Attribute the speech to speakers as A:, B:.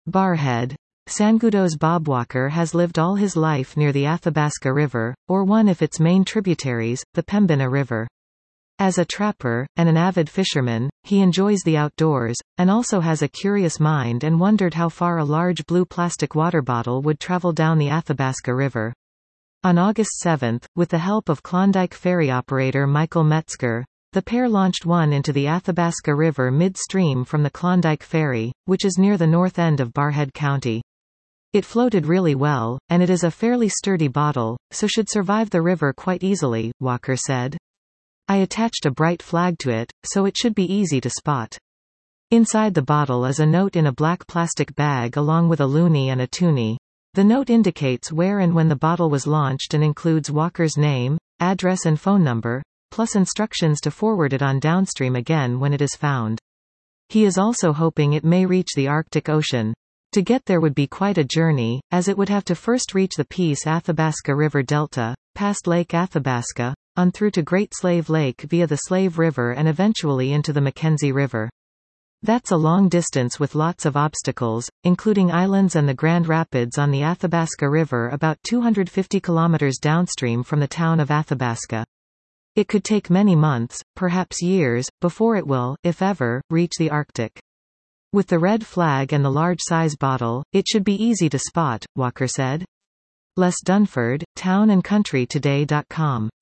A: Barrhead. Sangudo's Bob Walker has lived all his life near the Athabasca River, or one of its main tributaries, the Pembina River. As a trapper, and an avid fisherman, he enjoys the outdoors, and also has a curious mind and wondered how far a large blue plastic water bottle would travel down the Athabasca River. On August 7, with the help of Klondike ferry operator Michael Metzger, the pair launched one into the Athabasca River midstream from the Klondike Ferry, which is near the north end of Barrhead County. It floated really well, and it is a fairly sturdy bottle, so should survive the river quite easily, Walker said. I attached a bright flag to it, so it should be easy to spot. Inside the bottle is a note in a black plastic bag along with a loonie and a toonie. The note indicates where and when the bottle was launched and includes Walker's name, address and phone number, plus instructions to forward it on downstream again when it is found. He is also hoping it may reach the Arctic Ocean. To get there would be quite a journey, as it would have to first reach the Peace Athabasca River Delta, past Lake Athabasca, on through to Great Slave Lake via the Slave River and eventually into the Mackenzie River. That's a long distance with lots of obstacles, including islands and the Grand Rapids on the Athabasca River about 250 kilometers downstream from the town of Athabasca. It could take many months, perhaps years, before it will, if ever, reach the Arctic. With the red flag and the large-size bottle, it should be easy to spot, Walker said. Les Dunford, townandcountrytoday.com.